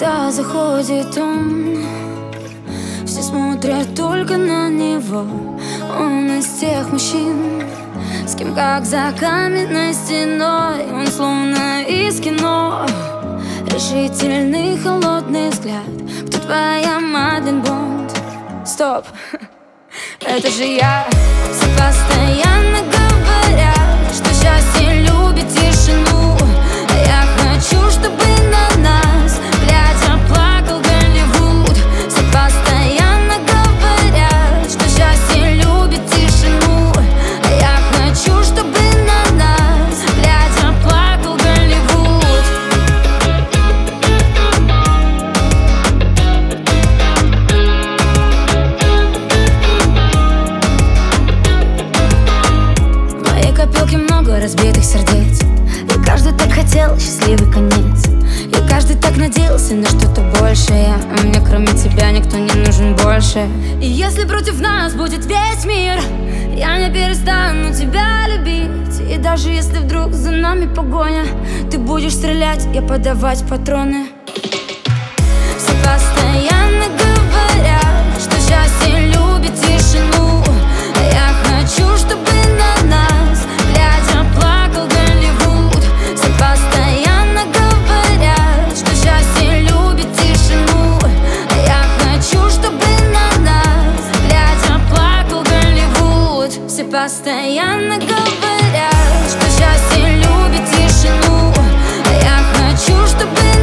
Когда заходит он, все смотрят только на него. Он из тех мужчин, с кем как за каменной стеной. Он словно из кино, решительный холодный взгляд. Кто твоя Мадлен Бонд? Стоп, это же я. Все постоянно говорят, что счастье любит тишину. А я хочу, чтобы на нас, глядя, плакал Голливуд. Все постоянно говорят, что счастье любит тишину. А я хочу, чтобы на нас, глядя, плакал Голливуд. В моей копилке много разбитых сердец, и каждый так хотел счастливый конец. И каждый так надеялся на что-то большее, а мне кроме тебя никто не нужен больше. И если против нас будет весь мир, я не перестану тебя любить. И даже если вдруг за нами погоня, ты будешь стрелять, я подавать патроны. Все постоянно говорят, что счастье любит тишину. А я хочу, чтобы на нас, глядя, плакал Голливуд. Все постоянно говорят, что счастье любит тишину. А я хочу, чтобы на нас, глядя, плакал Голливуд. Все постоянно говорят, что счастье любит тишину. А я хочу, чтобы